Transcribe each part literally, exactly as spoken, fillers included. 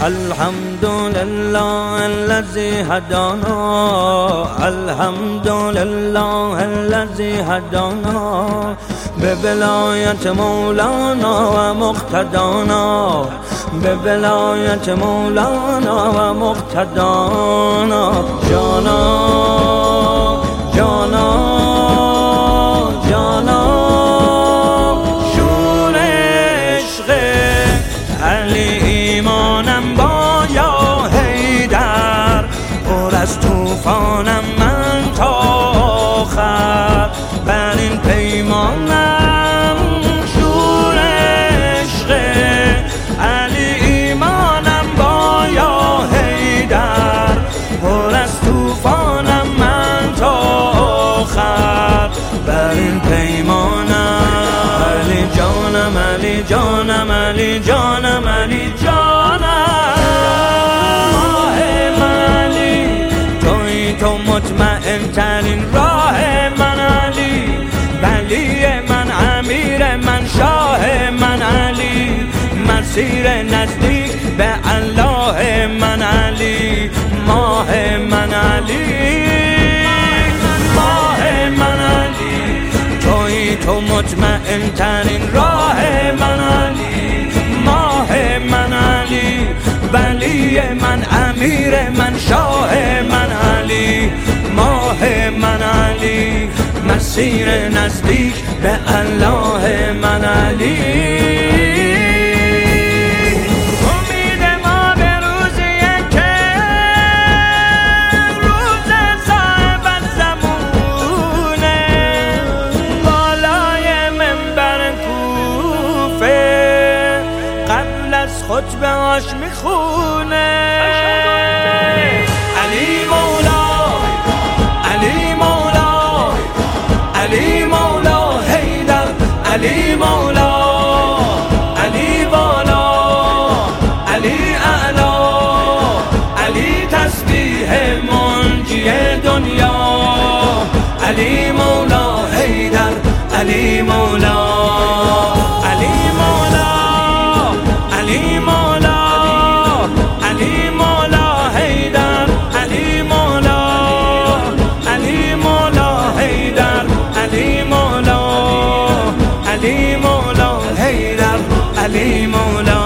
الحمد لله الذي هدانا، الحمد لله الذي هدانا ببلایت مولانا و مقتدانا، ببلایت مولانا و مقتدانا. جانا جانا جانا شور عشق علی ایمانم با یا حیدر، پر از توفانم من تا آخر، بر این پیمانم شور عشق علی ایمانم با یا حیدر، پر از توفانم من تا آخر، بر این پیمانم. علی جانم علی جانم علی جانم علی جانم، ماه من علی توی تو مطمئن ترین راه من علی، ولی من امیر من شاه من علی، مسیر نزدیک به الله من علی، ماه من علی ماه من علی توی تو مطمئن ترین راه من علی، ماه من علی، ولی من امیر من شاه من علی، ماه من علی، مسیر نزدیک به الله من علی. خطبه هاش میخونه علی مولا علی مولا علی مولا حیدر، علی مولا علی بالا علی اعلا، علی تسبیح منجی دنیا، علی مولا حیدر، علی مولا علی مولا علی مولا علی مولا حیدر، علی مولا علی مولا حیدر، علی مولا علی مولا حیدر، علی مولا.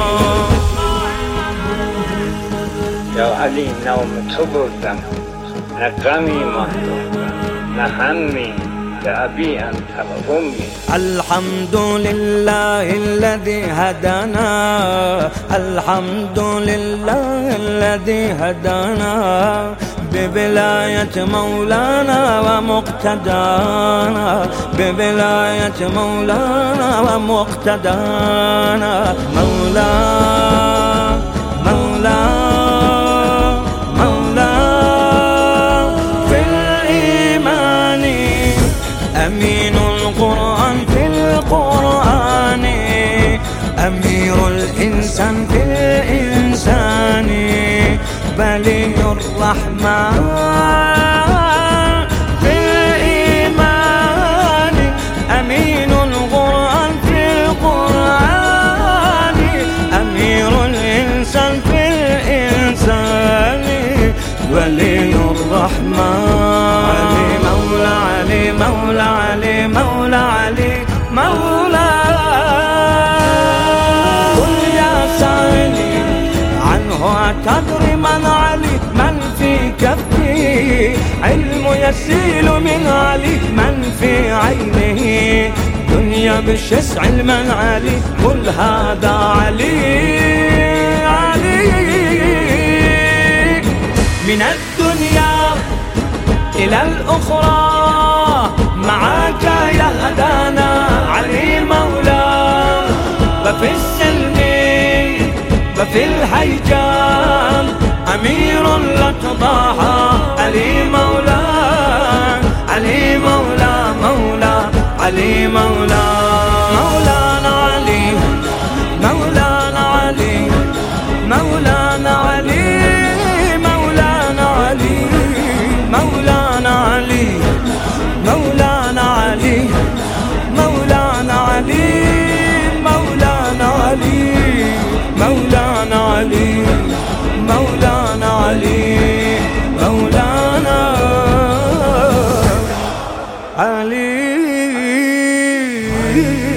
یا علی نام تو بردم، نه غمی ماند نه همی، لأبي أنت وأمي. الحمد لله الذي هدانا، الحمد لله الذي هدانا ببلاية مولانا ومقتدانا، ببلاية مولانا ومقتدانا. مولا مولا أمين القرآن في القرآن، أمير الإنسان في الإنسان، ولي الرحمن في الإيمان، أمين القرآن في القرآن، أمير الإنسان في الإنسان، ولي الرحمن. علي مولا علي مولا علي مولا علي مولا. قل يا سائلي عنه أتدري من علي، من في كفي علم يسيل من علي، من في عينه دنيا بشسع من علي، قل هذا علي علي. من الدنيا إلى الأخرى معك يهدانا علي مولا، وفي السلم وفي الهيجام أمير لتضاحى علي مولا، علي مولا مولا علي مولا. مولانا علي مولانا علي مولانا علي مولانا علي مولانا علي مولانا علي مولانا علي مولانا علي مولانا علي. علي